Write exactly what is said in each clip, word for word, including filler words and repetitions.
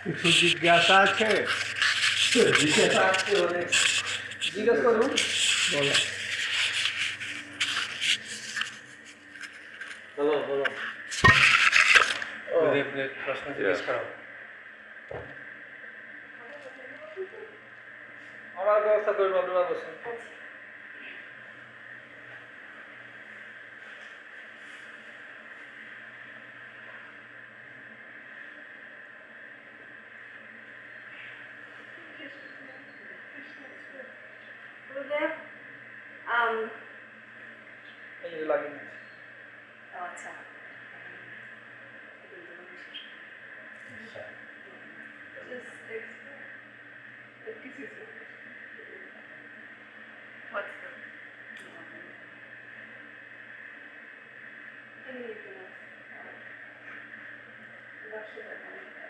কিছু জিজ্ঞাসা আছে? জিজ্ঞাসা আছে অনেক। জিজ্ঞেস করুন। বলো। বলো বলো। ও প্রশ্ন জিজ্ঞেস করো। আমার ব্যবস্থা করবো, আপনারা বসুন। Gurudev, um, এই যে লাগিয়ে নিচ্ছি। oh, আচ্ছা। Just excuse me. What's the? Anything else? What should I do?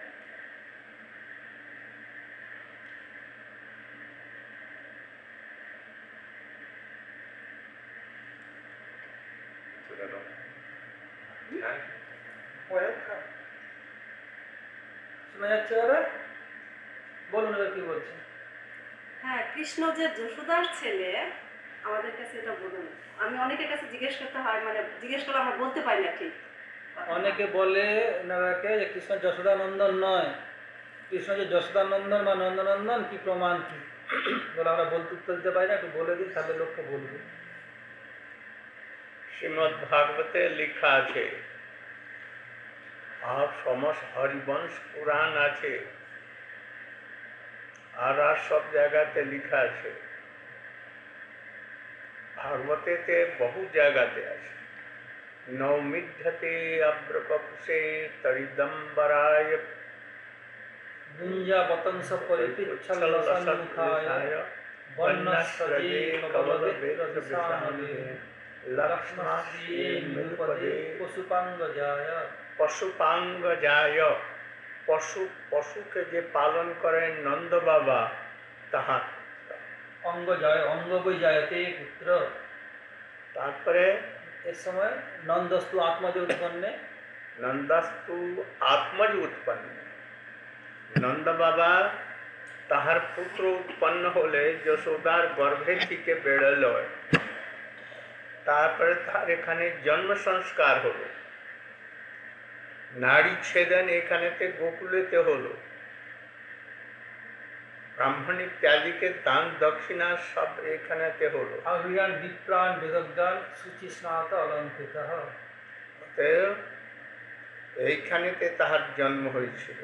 Welcome. শোনা যাচ্ছে এবারে? বলুন এবার কি বলছেন। হ্যাঁ, কৃষ্ণ যে যশোদার ছেলে, আমাদের কাছে এটা বলুন। আমি অনেকের কাছে জিজ্ঞেস করতে হয়, মানে জিজ্ঞেস করলে আমরা বলতে পারি না ঠিক। অনেকে বলে ওনারাকে যে কৃষ্ণ যশোদানন্দন নয়, কৃষ্ণ যে যশোদানন্দন বা নন্দনন্দন কি প্রমাণ কি বলে আমরা বলতে উত্তর দিতে পারি না, একটু বলে দিই তাহলে লোককে বলবে। শ্রীমদ্ ভাগবতে লিখা আছে, আর সমস্ত হরিবংশ পুরাণ আছে, আর আর সব জায়গাতে লিখা আছে, ভাগবতেতে বহু জায়গাতে আছে। নৌমিধ্যতে অব্রকপুষে তরিদম্বরায় গুঞ্জা বতংস পরিপিচ্ছলসন্মুখায় বন্যস্রজে কবলবেত্রবিষাণবে লক্ষ্মণশ্রীয়ে মৃদুপদে পশুপাঙ্গজায়। পশুপাঙ্গজায়, পশু পশুকে যে পালন করেন নন্দ বাবা, তাহার অঙ্গজয় অঙ্গবৈ জায়তে পুত্র। তারপরে এর সময় নন্দস্তু আত্মজ উৎপন্নে, নন্দাস্তু আত্মজ উৎপন্ন, নন্দ বাবা তাহার পুত্র উৎপন্ন হলে যশোদার গর্ভে থেকে বেরোল। তারপরে তার এখানে জন্ম সংস্কার হলো, নারী ছেদন এখানেতে গোকুলেতে হলো, ব্রাহ্মণ ইত্যাদিকে দান দক্ষিণা সব এখানেতে হলো। আহ্রিয়ান বিপ্রাণ বেদজ্ঞান শুচি স্নাত অলঙ্কৃত। অতএব এইখানেতে তাহার জন্ম হয়েছিল।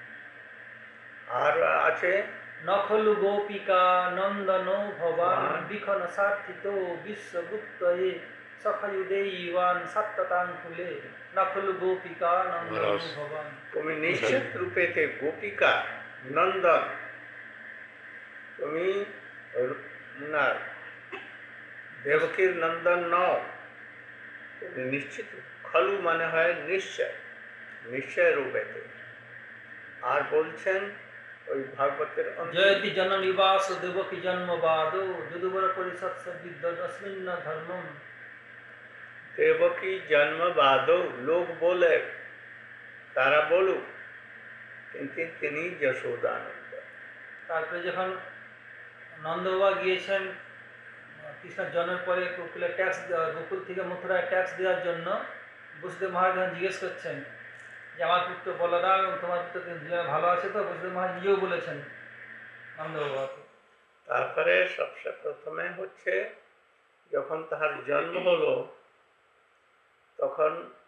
আর আছে নখলু গোপিকা নন্দন ভবান বিখন সার্থিত বিশ্বগুপ্তয়ে সখয়ুদেইবান সপ্ততাঙ্কুলে। নখলু গোপিকা নন্দন ভবান। তুমি নিশ্চিত রূপেতে গোপিকা নন্দন, তুমি না দেবকীর নন্দন নও, তুমি নিশ্চিত। খলু মানে হয় নিশ্চয়, নিশ্চয় রূপেতে। আর বলছেন ওই ভাগবতের জয়তি জননিবাস দেবকী জন্মবাদ যদুবর পরিষৎ বিদ্যন অস্মিন্ন ধর্মম। দেবকী জন্মবাদ লোক বলে, তারা বলুক, কিন্তু তিনি যশোদানন্দ। তারপরে যখন নন্দবাবা গিয়েছেন কৃষ্ণের জন্মের পরে গোকুলে ট্যাক্স দেওয়া, গোকুল থেকে মথুরায় ট্যাক্স দেওয়ার জন্য বসুদেব মহারাজ যখন জিজ্ঞেস করছেন যে আমার পুত্র বলরাম এবং তোমার পুত্র দুজনে ভালো আছে তো, বসুদেব মহারাজ নিজেও বলেছেন নন্দবাবাকে। তারপরে সবচেয়ে প্রথমে হচ্ছে যখন তাহার জন্ম হলো, তখন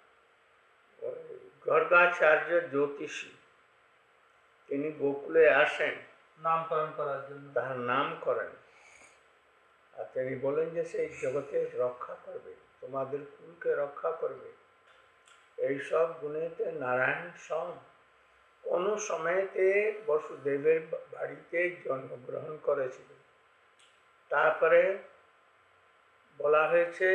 গর্গাচার্য জ্যোতিষী তিনি গোকুলে আসেন নামকরণ করার জন্য, তাহার নাম করেন। আর তিনি বলেন যে সেই জগতের রক্ষা করবে, তোমাদের কুলকে রক্ষা করবে। এইসব গুণেতে নারায়ণ সম কোনো সময়তে বসুদেবের বাড়িতে জন্মগ্রহণ করেছিল। তারপরে বলা হয়েছে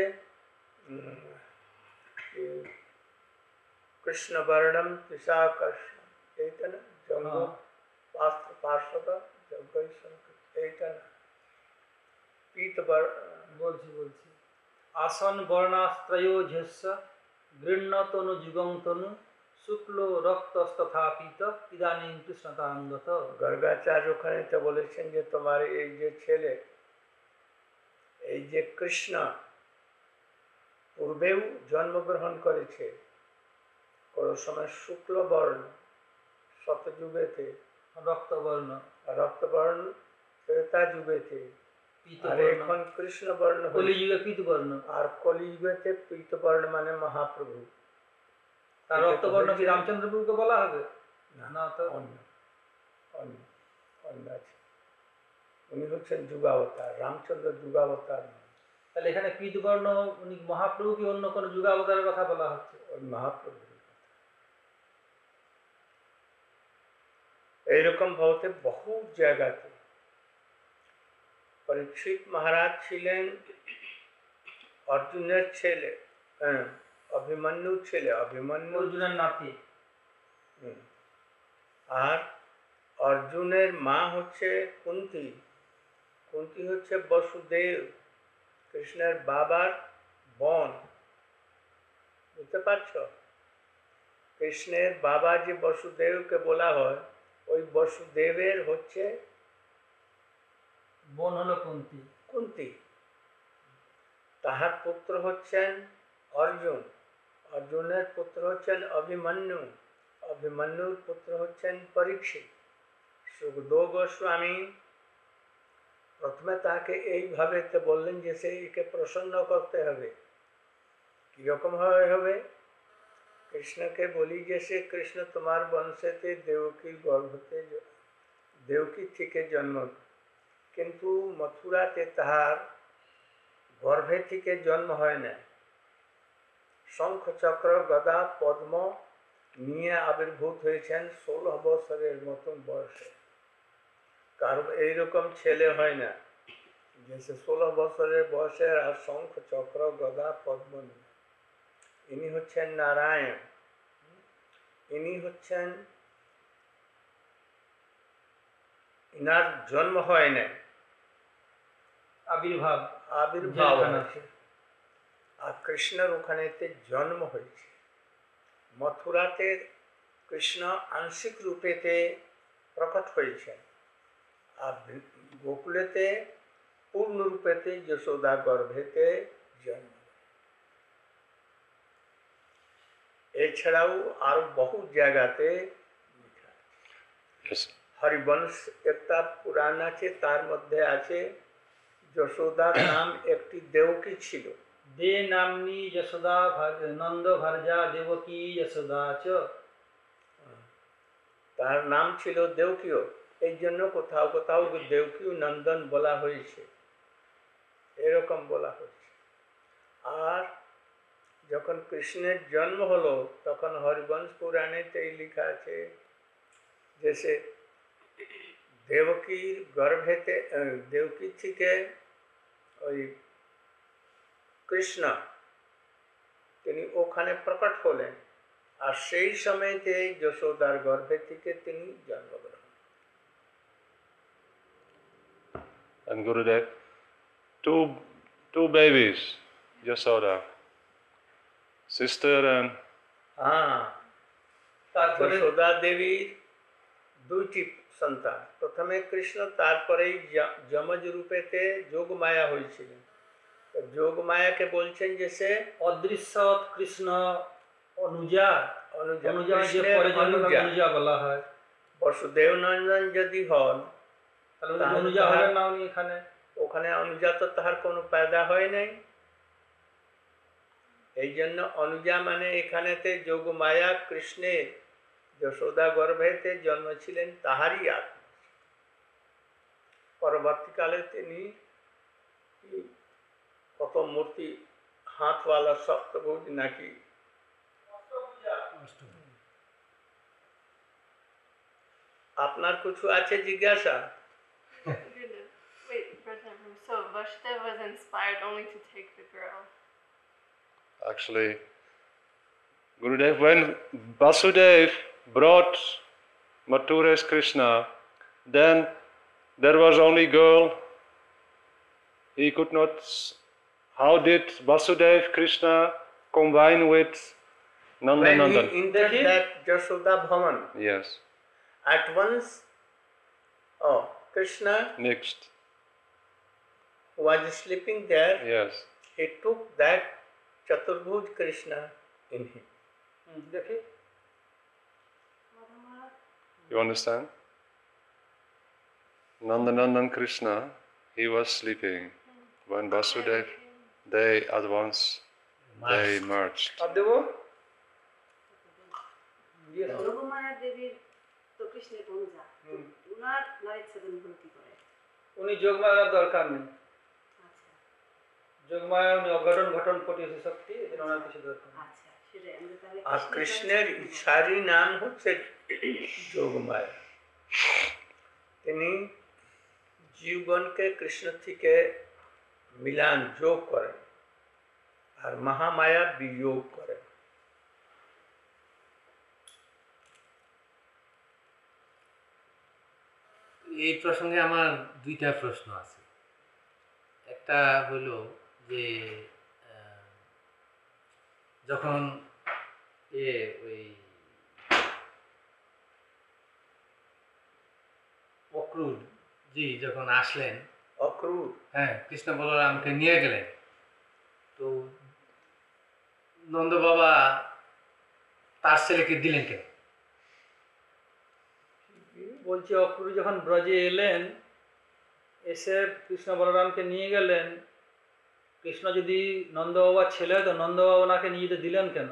কৃষ্ণ বর্ণম কৃষাকর্ষণ, এইটা না জঙ্গ পার্শ্বদ যজ্ঞ, এইটা না পীত বলছি বলছি আসন বর্ণাস্ত্রয়োঝস্য গৃহ্ণতনু যুগং তনু শুক্লো রক্তস্তথা পীত ইদানীং কৃষ্ণতাঙ্গত। গর্গাচার্য ওখানে তো বলেছেন যে তোমার এই যে ছেলে, এই যে কৃষ্ণ পূর্বেও জন্মগ্রহণ করেছে, কোনো সময় শুক্ল বর্ণ শতযুগেতে, রক্তবর্ণ রক্তবর্ণ ত্রেতা যুগেতে, আর পীতবর্ণ এখন কৃষ্ণ বর্ণ হয়েছে। কলিযুগে পীতবর্ণ। আর কলিযুগেতে পীতবর্ণ মানে মহাপ্রভু। তার রক্তবর্ণ কি রামচন্দ্র প্রভুকে বলা হবে? না, তো অন্য অন্য অন্য আছে। উনি হচ্ছেন যুগাবতার, রামচন্দ্র যুগাবতার নন। তাহলে এখানে পীতবর্ণ উনি মহাপ্রভু কি অন্য কোন যুগাবতারের কথা বলা হচ্ছে? ওই মহাপ্রভুর কথা। এইরকম ভাবে বহু জায়গাতে পরীক্ষিত মহারাজ ছিলেন অর্জুনের ছেলে, হ্যাঁ অভিমন্যুর ছেলে, অভিমন্যু অর্জুনের নাতি। হুম। আর অর্জুনের মা হচ্ছে কুন্তী, কুন্তী হচ্ছে বসুদেব, কৃষ্ণের বাবার বোন। বুঝতে পারছ? কৃষ্ণের বাবা যে বসুদেবকে বলা হয়, ওই বসুদেবের হচ্ছে বোন হলো কুন্তী। কুন্তী। তাহার পুত্র হচ্ছেন অর্জুন, অর্জুনের পুত্র হচ্ছেন অভিমন্যু, অভিমন্যুর পুত্র হচ্ছেন পরীক্ষিত। সুখদেব গোস্বামী প্রথমে তাকে এইভাবে তো বললেন যে সে একে প্রসন্ন করতে হবে। কিরকম ভাবে হবে? কৃষ্ণকে বলি যে সে কৃষ্ণ তোমার বংশেতে দেবকীর গর্ভতে দেবকী থেকে জন্ম, কিন্তু মথুরাতে তাহার গর্ভে থেকে জন্ম হয় না। শঙ্খ চক্র গদা পদ্ম নিয়ে আবির্ভূত হয়েছেন ষোলো বছরের মতন বয়সে। কারণ এইরকম ছেলে হয় না যে সে ষোলো বছরের বয়সের আর শঙ্খ চক্র গদা পদ্ম নিয়ে। ইনি হচ্ছেন নারায়ণ, ইনি হচ্ছেন, ইনার জন্ম হয় না, আবির্ভাব আবির্ভাব হয়েছে। আর কৃষ্ণের ওখানেতে জন্ম হয়েছে। মথুরাতে কৃষ্ণ আংশিক রূপেতে প্রকট হয়েছেন, আর গোকুলেতে পূর্ণ রূপেতে যশোদা গর্ভেতে জন্ম। এছাড়াও আরো বহু জায়গাতে হরিবংশ একটা পুরাণ আছে, তার মধ্যে আছে যশোদার নাম একটি দেবকী ছিল। দে নামনি যশোদা নন্দ ভার্যা দেবকী যশোদা চ। তার নাম ছিল দেবকীও, এই জন্য কোথাও কোথাও দেবকী নন্দন বলা হয়েছে, এরকম বলা হয়েছে। আর যখন কৃষ্ণের জন্ম হলো তখন হরিবংশ পুরাণেতেই লেখা আছে যে সে দেবকীর গর্ভেতে, দেবকী থেকে ওই কৃষ্ণ তিনি ওখানে প্রকট হলেন, আর সেই সময়তে যশোদার গর্ভে থেকে তিনি জন্মগ্রহণ। And Gurudev, two two babies, Yasoda, sister and হ্যাঁ, তারপরে যশোদা দেবীর দুইটি সন্তান, প্রথমে কৃষ্ণ, তারপরেই যমজ রূপেতে যোগমায়া হয়েছিলেন। যোগমায়াকে বলছেন যে সে অদৃশ্য কৃষ্ণ অনুজা, অনুজা, অনুজা যে কৃষ্ণের পরে জন্ম অনুজা। অনুজা বলা হয়। বসুদেব নন্দন যদি হন তাহলে উনি তাহলে অনুজা তাহার- হলেন না উনি এখানে? ওখানে অনুজা তো তাহার কোনো পয়দা হয় নাই, এই জন্য অনুজা মানে এখানেতে যোগমায়া কৃষ্ণের যশোদা গর্ভেতে জন্ম ছিলেন তাহারই আত্মা। পরবর্তীকালে তিনি কত মূর্তি হাতওয়ালা সপ্তভুজ নাকি আপনার কিছু আছে জিজ্ঞাসা? Wait, Brother, so Vasudeva was inspired only to take the girl. actually Gurudev, when Vasudev brought Mathura's Krishna, then there was only girl. He could not. How did Vasudev Krishna combine with Nanda when Nandan. he entered Dekhi. that Jashoda Bhavan, Yes. at once, oh, Krishna Next. was sleeping there. Yes. He took that Chaturbhuj Krishna in him. হুম, দেখি You understand? Nanda Nandan Krishna, he was sleeping. When Vasudev, they at once, they merged. সব দেবো দিয়ে দাও। যোগমায়া দেবীর তো কৃষ্ণের অনুজা হুম। উনার নারী ছেদন হলো কি করে? উনি যোগমায়ার দরকার নেই, আচ্ছা যোগমায়া উনি অঘটন ঘটন ঘটিয়েছে শক্তি, এই জন্য ওনার কিছু দরকার নেই। আচ্ছা সেটাই আমরা তাহলে আর কৃষ্ণের ইচ্ছারই নাম হচ্ছে যোগমায়া। তিনি জীবনকে কৃষ্ণ থেকে মিলান যোগ করেন আর মহামায়া বিয়োগ করেন। এই প্রসঙ্গে আমার দুইটা প্রশ্ন আছে। একটা হলো যে আহ, যখন এ ওই অক্রুর জি যখন আসলেন, অক্রূর হ্যাঁ কৃষ্ণ বলরামকে নিয়ে গেলেন, তো নন্দ বাবা তার ছেলেকে দিলেন কেন? বলছি অক্রুর যখন ব্রজে এলেন, এসে কৃষ্ণ বলরামকে নিয়ে গেলেন, কৃষ্ণ যদি নন্দ বাবার ছেলে তো নন্দ বাবা ওনাকে নিয়ে যেতে দিলেন কেন?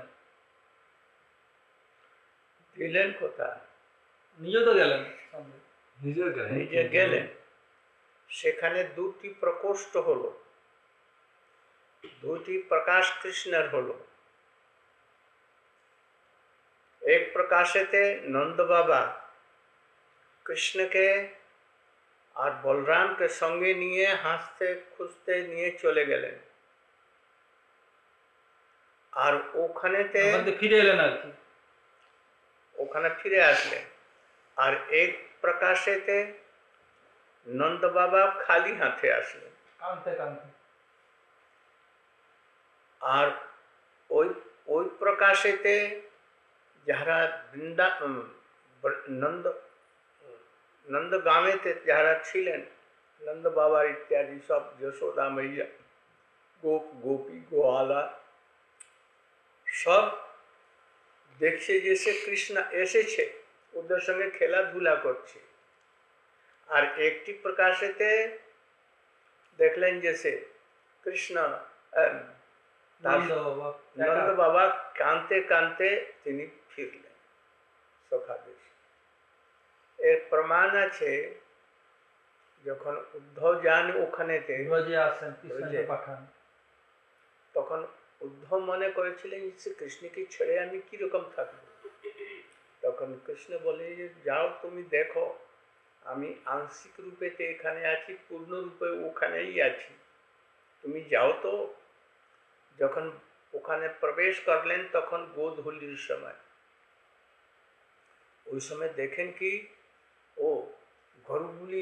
দিলেন কোথায়? নিজে তো গেলেন সঙ্গে। নিজেও গেলেন, নিজে গেলেন, সেখানে দুটি প্রকোষ্ঠ হলো, দুটি প্রকাশ কৃষ্ণের হলো। এক প্রকাশেতে নন্দ বাবা কৃষ্ণকে আর বলরামকে সঙ্গে নিয়ে হাসতে খুঁজতে নিয়ে চলে গেলেন, আর ওখানেতে ওখান থেকে ফিরে এলেন আর কি। ওখানে ফিরে আসলেন। আর এক প্রকাশেতে নন্দ বাবা খালি হাতে আসলেন, কাঁদতে কাঁদতে। আর ওই ওই প্রকাশেতে যারা বৃন্দা উম, বর- নন্দ নন্দগামেতে যারা ছিলেন, নন্দ বাবা ইত্যাদি সব, যশোদা मैया, গোপ গোপী গোয়ালা সব দেখছে যে সে কৃষ্ণ এসেছে, ওদের সঙ্গে খেলাধুলা করছে। আর একটি প্রকাশেতে দেখলেন যে সে কৃষ্ণ আহ, তার নন্দ বাবা নন্দ একা। বাবা কাঁদতে কাঁদতে তিনি ফিরলেন সখাদেশ। এর প্রমাণ আছে যখন উদ্ধব যান ওখানেতে, ব্রজে আসেন, কৃষ্ণকে ব্রজে। পাঠান। তখন উদ্ধব মনে করেছিলেন যে কৃষ্ণকে ছেড়ে আমি কিরকম থাকবো। তখন কৃষ্ণ বলে যে যাও তুমি দেখো, আমি আংশিক রূপেতে এখানে আছি, পূর্ণ রূপে ওখানেই আছি, তুমি যাও তো। যখন ওখানে প্রবেশ করলেন তখন গোধূলির সময়, ওই সময় দেখেন কি ও গরুগুলি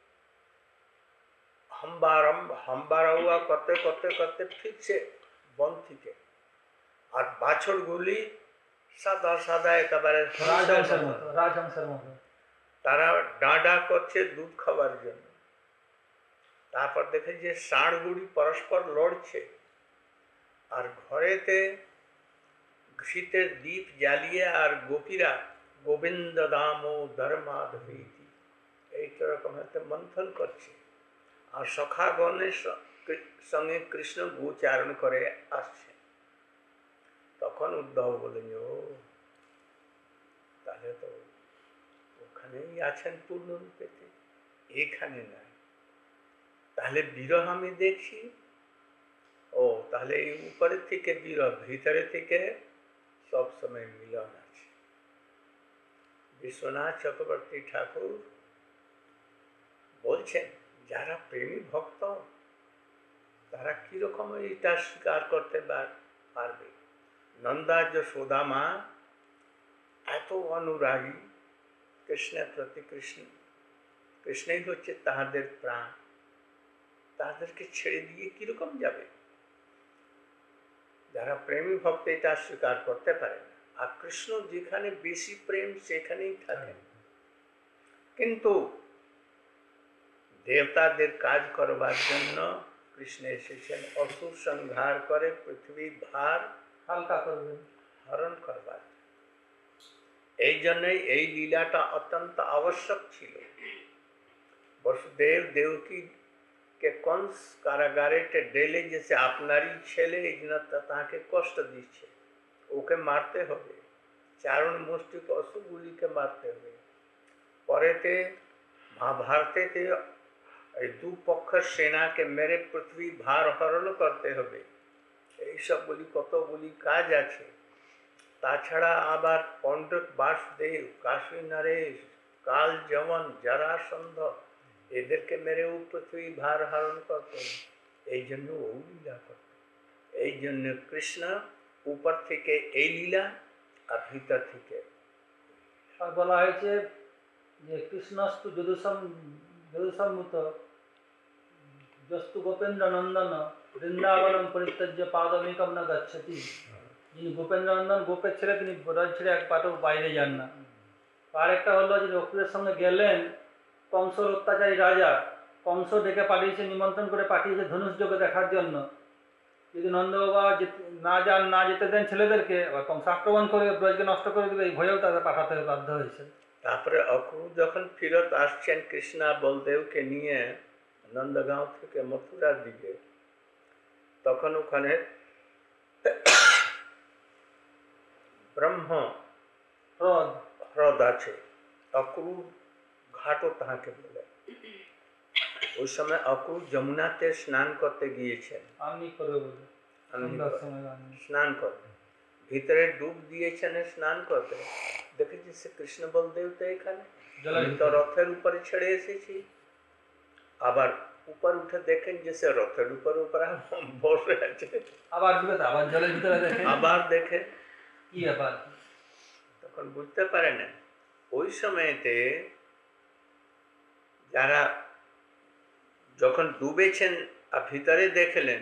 হাম্বারম হাম্বারাউয়া করতে করতে করতে ফিরছে বন থেকে, আর বাছরগুলি সাদা সাদা একেবারে রাজহংসের মতো, রাজহংসের মতো। তারা ডাঁডা করছে দুধ খাওয়ার জন্য। তারপর দেখে যে ষাঁড়গুলি পরস্পর লড়ছে, আর ঘরেতে ঘৃতের দীপ জ্বালিয়ে আর গোপীরা গোবিন্দ দামোদর মাধবীতি এই রকম হাতে মন্থন করছে, আর সখাগণের স- কৃ- সঙ্গে কৃষ্ণ গোচারণ করে আসছে। তখন উদ্ধব বলেন, ও তাহলে তো ওখানেই আছেন পূর্ণরূপেতে, এখানে নাই। তাহলে বিরহ আমি দেখছি, ও তাহলে এই উপরের থেকে বিরহ, ভিতরে থেকে সব সময় মিলন আছে। বিশ্বনাথ চক্রবর্তী ঠাকুর বলছেন যারা প্রেমী ভক্ত তারা কিরকম এটা স্বীকার করতে পার- পারবে। নন্দা যশোদা মা এত অনুরাগী কৃষ্ণের প্রতি, কৃষ্ণ কৃষ্ণই হচ্ছে তাহাদের প্রাণ, তাদেরকে ছেড়ে দিয়ে কিরকম যাবে। যারা প্রেমী ভক্ত এটা স্বীকার করতে পারে না। আর কৃষ্ণ যেখানে বেশি প্রেম সেখানেই থাকেন। কিন্তু দেবতাদের কাজ করবার জন্য কৃষ্ণ এসেছেন অসুর সংহার করে পৃথিবীর ভার হালকা করবেন। হরণ করবার। এই জন্যই এই লীলাটা অত্যন্ত আবশ্যক ছিল। বসুদেব দেবকী কে কংস কারাগারে ডেলে যেছে আপনারই ছেলে, এই জন্য তাকে কষ্ট দিচ্ছে, ওকে মারতে হবে, চারণ মুষ্টিক অসুরগুলিকে মারতে হবে। পরেতে মহাভারতেতে এই দু পক্ষের সেনাকে মেরে পৃথিবী ভার হরণ করতে হবে। এইসবগুলি কতগুলি কাজ আছে। তাছাড়া আবার পণ্ডিত বাসুদেব, কাশী নরেশ, কাল যমন, জরাসন্ধ এদেরকে মেরেও পৃথিবী ভার হরণ করতে হবে। এই জন্য ও লীলা করত। এই জন্য কৃষ্ণ উপর থেকে এই লীলা আর ভিতর থেকে। আর বলা হয়েছে যে কৃষ্ণস্তু যদুসম যদুসম্মুত যস্তু গোপেন্দ্র নন্দন বৃন্দাবনম পরিত্যজ্য পাদমিকম না গচ্ছতি। যিনি গোপেন্দ্র নন্দন গোপের ছেড়ে তিনি ব্রজ ছেড়ে এক পাটেও বাইরে যান না। আর একটা হলো যে অসুরের সঙ্গে গেলেন, কংসর অত্যাচারী রাজা কংস ডেকে পাঠিয়েছে, নিমন্ত্রণ করে পাঠিয়েছে ধনুষযজ্ঞ দেখার জন্য। যদি নন্দবাবা না যান, না যেতে দেন ছেলেদেরকে, আবার কংস আক্রমণ করে ব্রজকে নষ্ট করে দেবে, এই ভয়েও তাদের পাঠাতে বাধ্য হয়েছে। তারপরে অক্রূর যখন ফিরত আসছেন কৃষ্ণা বলদেবকে নিয়ে নন্দগাঁও থেকে মথুরার দিকে, তখন ওখানে ব্রহ্ম হ্রদ হ্রদ আছে, অক্রূর ঘাটও তাহাকে বলে। ওই সময় অক্রূর যমুনাতে স্নান করতে গিয়েছেন, আমনি করবে বলে সন্ধ্যার সময় আমনি। স্নান করতে ভিতরে ডুব দিয়েছেন স্নান করতে। দেখেছি সে কৃষ্ণ বলদেব তো এখানে, জলের আমি তো রথের উপরে ছেড়ে এসেছি। আবার উপর উঠে দেখেন যে সে রথের উপর উপর বসে আছে। আবার ডুবে তো আবার জলের ভিতরে দেখে, আবার দেখে, কি ব্যাপার? তখন বুঝতে পারে না। ওই সময়তে যারা যখন ডুবেছেন আর ভিতরে দেখলেন,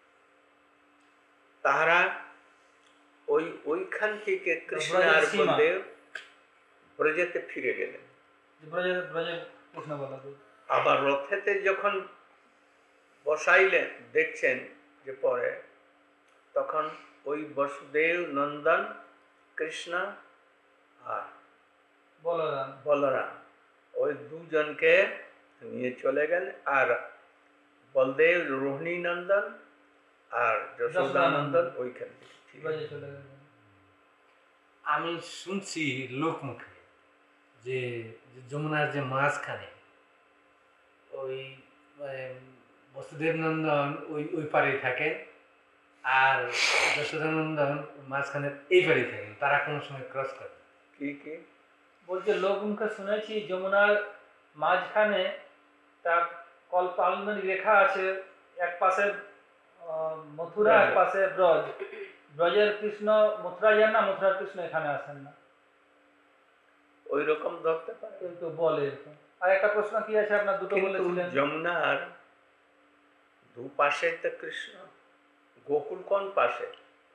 তারা ওই ওইখান থেকে কৃষ্ণ আর বলদেব ব্রজেতে ফিরে গেলেন। ব্রজে ব্রজে কৃষ্ণ বলা তো। আবার রথেতে যখন বসাইলেন দেখছেন যে পরে, তখন ওই বসুদেব নন্দন কৃষ্ণ আর বলরাম বলরাম ওই দুজনকে নিয়ে চলে গেলেন। আর বলদেব রোহিণী নন্দন আর যশোদানন্দন ওইখান থেকে ঠিক ব্রজে চলে গেলেন। আমি শুনছি লোকমুখে যে যে যমুনার যে মাঝখানে ওই মানে বসুদেব নন্দন ওই ওই পাড়েই থাকেন, আর যশোদানন্দন মাঝখানে এই পাড়েই থাকেন, তারা কোনো সময় ক্রস করে। কি কি বলছে লোকমুখে শুনেছি যমুনার মাঝখানে তার কল্পালনের রেখা আছে, এক পাশে আহ, মথুরা, এক পাশে ব্রজ। ব্রজের কৃষ্ণ মথুরা যান না, মথুরার কৃষ্ণ এখানে আসেন না, ওই রকম ধরতে পারে। কেউ কেউ বলে এরকম। আর একটা প্রশ্ন কি আছে আপনার, দুটো কিন্তু বলেছিলেন। যমুনার দু পাশে তো কৃষ্ণ, গোকুল কোন পাশে?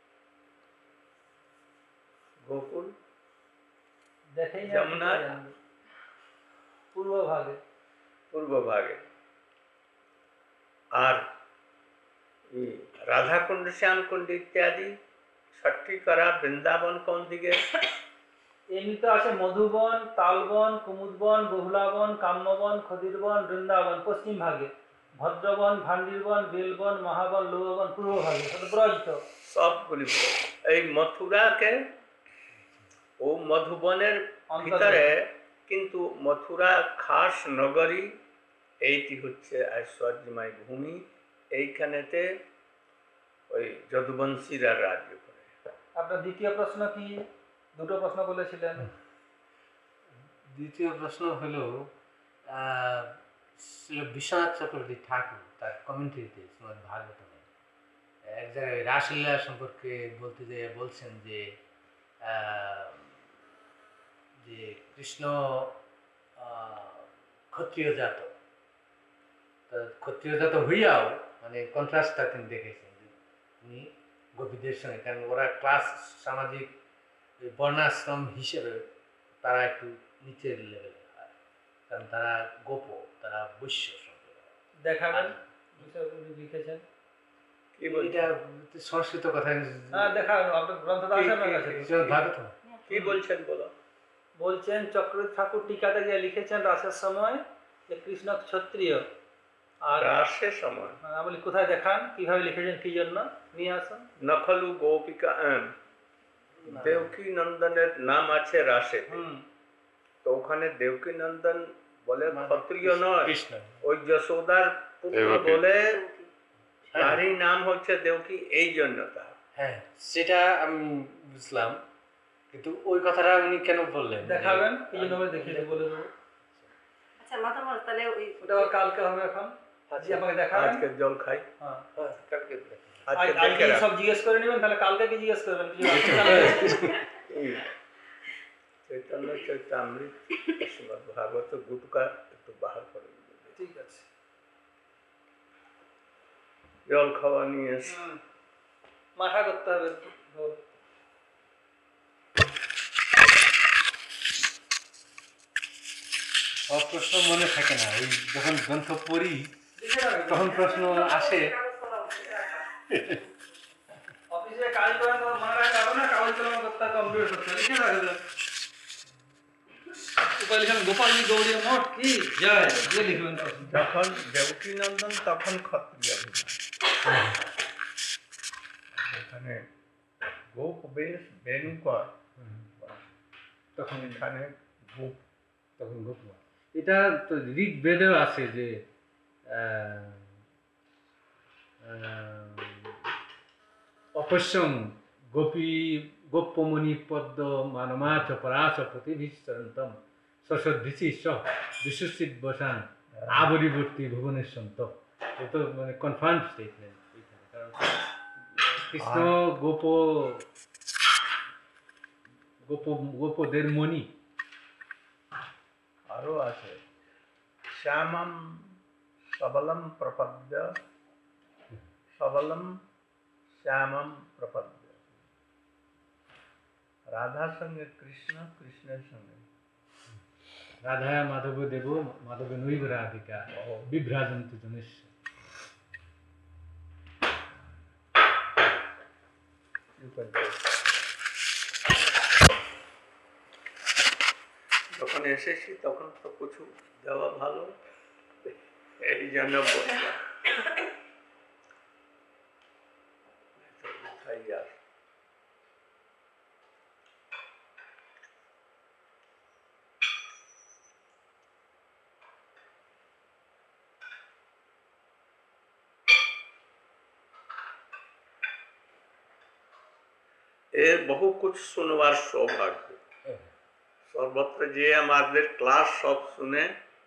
গোকুল দেখেই না, যমুনা জানবে। পূর্ব ভাগে। পূর্ব ভাগে। আর এই রাধাকুণ্ড, শ্যামকুণ্ড ইত্যাদি ছট্টি করা বৃন্দাবন কোন দিকে? এমনিতে আছে মধুবন, তালবন, কুমুদবন, বহুলাবন, কাম্যবন, খদিরবন, বৃন্দাবন পশ্চিম ভাগে, ভদ্রবন, ভান্ডিরবন, বেলবন, মহাবন, লৌহবন পূর্ব ভাগে। ব্রজ তো সবগুলি ব্রজ। এই মথুরাকে ও মধুবনের অন্তর্গত। ভিতরে, কিন্তু মথুরা খাস নগরী, এইটি হচ্ছে ঐশ্বর্যময় ভূমি। এইখানেতে ওই যদুবংশীরা রাজ্য করে। আপনার দ্বিতীয় প্রশ্ন কি? দুটো প্রশ্ন বলেছিলেন। দ্বিতীয় প্রশ্ন হলো আহ, ছিল বিশ্বনাথ চক্রবর্তী ঠাকুর তার কমেন্ট্রিতে শ্রীমদ্ ভাগবতমে এক জায়গায় রাসলীলা সম্পর্কে বলতে যেয়ে বলছেন যে আহ, যে কৃষ্ণ আহ, ক্ষত্রিয় জাত, তা ক্ষত্রিয় জাত হইয়াও মানে কন্ট্রাস্টটা তিনি দেখেছেন যে উনি গোপীদের সঙ্গে, কারণ ওরা ক্লাস সামাজিক ওই বর্ণাশ্রম হিসেবে তারা একটু নিচের লেভেলে হয়, কারণ তারা গোপ, তারা বৈশ্য সম্প্রদায়। দেখাবেন বিষয় উনি লিখেছেন। কি বলছেন এটা সংস্কৃত কথা হ্যাঁ দেখাবেন, আপনার গ্রন্থটা আছে আপনার কাছে। ভারত কি বলছেন বলো। বলছেন চক্রবর্তী ঠাকুর টিকাতে গিয়ে লিখেছেন রাসের সময় যে কৃষ্ণ ক্ষত্রিয়। আর রাসের সময় আমি বলি কোথায় দেখান, কিভাবে লিখেছেন, কি জন্য নিয়ে আসুন। নখলু গোপিকা আম, দেবকী নন্দনের নাম আছে রাসে, হুম তো ওখানে দেবকী নন্দন বলে ক্ষত্রিয় নয়, কৃষ্ণ। ওই যশোদার পুত্র দেবকী। বলে তারই নাম হচ্ছে দেবকী, এই জন্য তার। হ্যাঁ সেটা আমি বুঝলাম, কিন্তু ওই কথাটা উনি কেন বললেন? দেখাবেন কি জন্য বলে দেখিয়ে দেবো, বলে দেবো। আচ্ছা মাথা মার তাহলে ওই ওটা আবার কালকে হবে, এখন জি আমাকে দেখাবেন। আজকে জল খাই, হ্যাঁ কালকে আজকে আজ- আজকে দেখে রাখ। সব জিজ্ঞেস করে নেবেন, তাহলে কালকে কি জিজ্ঞেস করবেন কিছু এই চৈতন্য চৈতামৃত শ্রীমদ্ ভাগবত গুটকা একটু বাহার করে দিবে। ঠিক আছে। জল খাওয়া নিয়ে এসে হুম। মাথা করতে হবে ভোর। সব প্রশ্ন মনে থাকে না, ওই যখন গ্রন্থ পড়ি লিখে রাখবেন। তখন প্রশ্ন আসে। অফিসে কাজ করেন তো মনে রাখতে হবে না, কাগজ কলম করতে হবে, কম্পিউটার করতে হবে, লিখে রাখবেন। উপায় লিখেন গোপালজি গৌরী মঠ কি জয়, দিয়ে লিখবেন প্রশ্ন। যখন দেবকী নন্দন তখন ক্ষত্রিয় অভিমান, এখানে গোপ বেশ বেণুকর, তখন এখানে গোপ। তখন গোপমা, এটা তো ঋগ্বেদেও আছে যে আহ, আহ, অপশ্যম গোপী গোপ্যমণি পদ্ম মানমাচ পরাচ প্রতিভিস্তরন্তম সশদ্ধিচি স বিশ্বচিত বসান আবরিবর্তী ভুবনেশ্বন্ত। এ তো মানে কনফার্ম স্টেটমেন্ট এখানে, কারণ কৃষ্ণ গোপ গোপ গোপদের মণি। আরো আছে শ্যামম সবলম প্রপদ্য, সবলম শ্যামম প্রপদ্য, রাধার সঙ্গে কৃষ্ণ, কৃষ্ণের সঙ্গে রাধা মাধব দেব মাধব নৈব রাধিকা বিভ্রাজন্তু জনেশ্বর। যখন এসেছি তখন তো কিছু দেওয়া ভালো, এই জন্য বললাম। খাই আর এর বহু कुछ सुनवार सौभाग्य, সর্বত্র যে আমাদের ক্লাস সব শুনে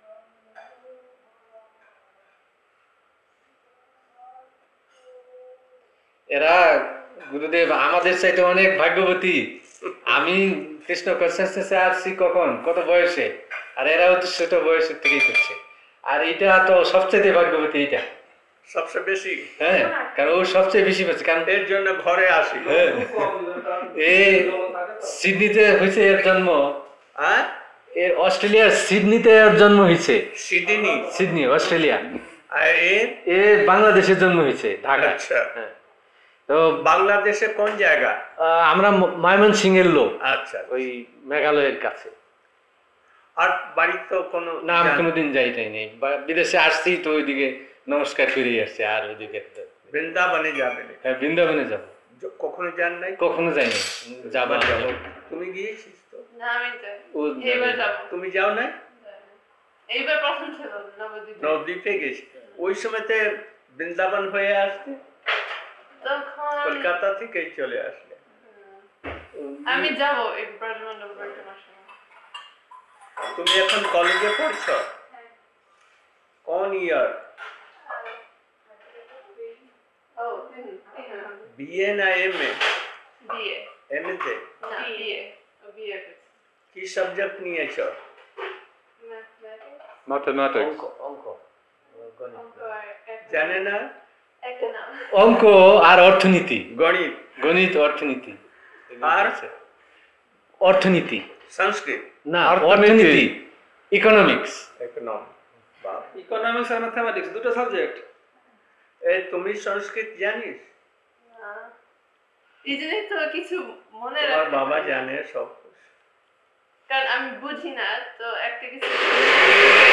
এরা গুরুদেব আমাদের চাইতে অনেক ভাগ্যবতী। আমি কৃষ্ণ কনসাসনেসে আসছি কখন, কত বয়সে, আর এরাও তো ছোট বয়সের থেকেই করছে। আর এটা তো সবচেয়ে ভাগ্যবতী, এটা সবচেয়ে বেশি, হ্যাঁ, কারণ ও সবচেয়ে বেশি পাচ্ছে। কারণ এর জন্য ঘরে আসি। হ্যাঁ, এ সিডনিতে হয়েছে এর জন্ম, হ্যাঁ, এর অস্ট্রেলিয়ার সিডনিতে এর জন্ম হয়েছে। Sydney, Sydney Australia. আর এর এ বাংলাদেশের জন্ম হয়েছে, ঢাকা। আচ্ছা, হ্যাঁ, তো বাংলাদেশে কোন জায়গা? আহ, আমরা ময়মনসিংহ এর লোক, আচ্ছা, ওই মেঘালয়ের কাছে। আর বাড়ি তো কোনো না আমি জান- কোনোদিন যাইটাই নেই, বা- বিদেশে আসছি তো ওইদিকে নমস্কার করে আসছে। আর ওইদিকে তো- বৃন্দাবনে যাবেন? হ্যাঁ, বৃন্দাবনে যাবো, য- কখনো যান নাই? কখনো যাইনি, যাবো এবার যাবো। তুমি গিয়েছিস তো? না আমি যাই। ও এইবার যাবো। তুমি যাও নাই? এইবার প্রথম ছিল নবদ্বীপে। নবদ্বীপে গেছি, ওই সময়তে বৃন্দাবন হয়ে আসতে, তখন কলকাতা থেকে চলে আসলে। আমি যাবো এই ব্রজমণ্ডপ পরিক্রমার সময়। তুমি এখন কলেজে পড়ছো? কোন ইয়ার? ও তিন তিন বিএ না এম এ? বিয়ে এম এ তে না বিয়ে ও বিয়ে করছি। কি সাবজেক্ট নিয়েছো? Mathematics Mathematics. অঙ্ক অঙ্ক অঙ্ক আর এক- জানে না? economics। অঙ্ক আর অর্থনীতি, গণিত গণিত অর্থনীতি আর? আছে। অর্থনীতি संस्कृत না অর্থনীতি। অর্থনীতি ইকোনমিক্স इकोनॉमिक बाप ইকোনমিক্স আর ম্যাথমেটিক্স দুটো সাবজেক্ট। ए तुम्हें संस्कृत जानिस এই জন্যই তো কিছু মনে তোমার রাখতে বাবা পারি না। জানে সব কারণ আমি বুঝি না তো একটা কিছু